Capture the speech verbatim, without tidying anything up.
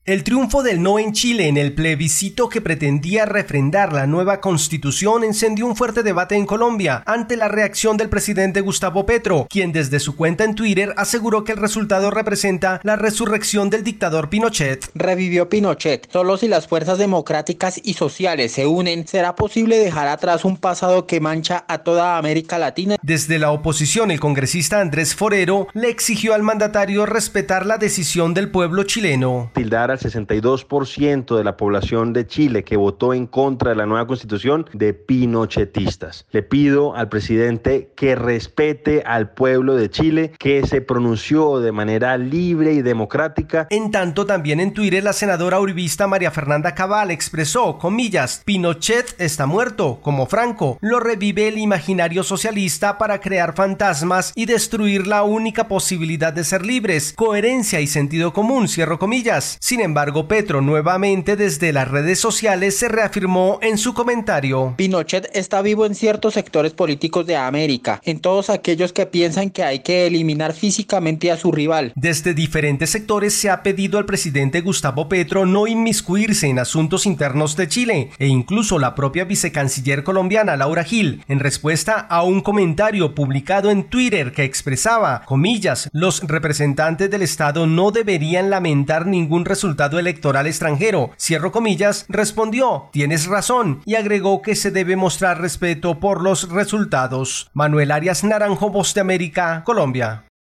El triunfo del no en Chile en el plebiscito que pretendía refrendar la nueva constitución encendió un fuerte debate en Colombia ante la reacción del presidente Gustavo Petro, quien desde su cuenta en Twitter aseguró que el resultado representa la resurrección del dictador Pinochet. Revivió Pinochet. Solo si las fuerzas democráticas y sociales se unen, será posible dejar atrás un pasado que mancha a toda América Latina. Desde la oposición, el congresista Andrés Forero le exigió al mandatario respetar la decisión del pueblo chileno. Tildar al sesenta y dos por ciento de la población de Chile que votó en contra de la nueva constitución de pinochetistas. Le pido al presidente que respete al pueblo de Chile, que se pronunció de manera libre y democrática. En tanto, también en Twitter, la senadora uribista María Fernanda Cabal expresó, comillas, Pinochet está muerto, como Franco, lo revive el imaginario socialista para crear fantasmas y destruir la única posibilidad de ser libres, coherencia y sentido común, cierro comillas. Sin embargo, Petro nuevamente desde las redes sociales se reafirmó en su comentario. Pinochet está vivo en ciertos sectores políticos de América, en todos aquellos que piensan que hay que eliminar físicamente a su rival. Desde diferentes sectores se ha pedido al presidente Gustavo Petro no inmiscuirse en asuntos internos de Chile, e incluso la propia vicecanciller colombiana Laura Gil, en respuesta a un comentario publicado en Twitter que expresaba, comillas, los representantes del Estado no deberían lamentar ningún resultado electoral extranjero, cierro comillas, respondió, tienes razón, y agregó que se debe mostrar respeto por los resultados. Manuel Arias Naranjo, Voz de América, Colombia.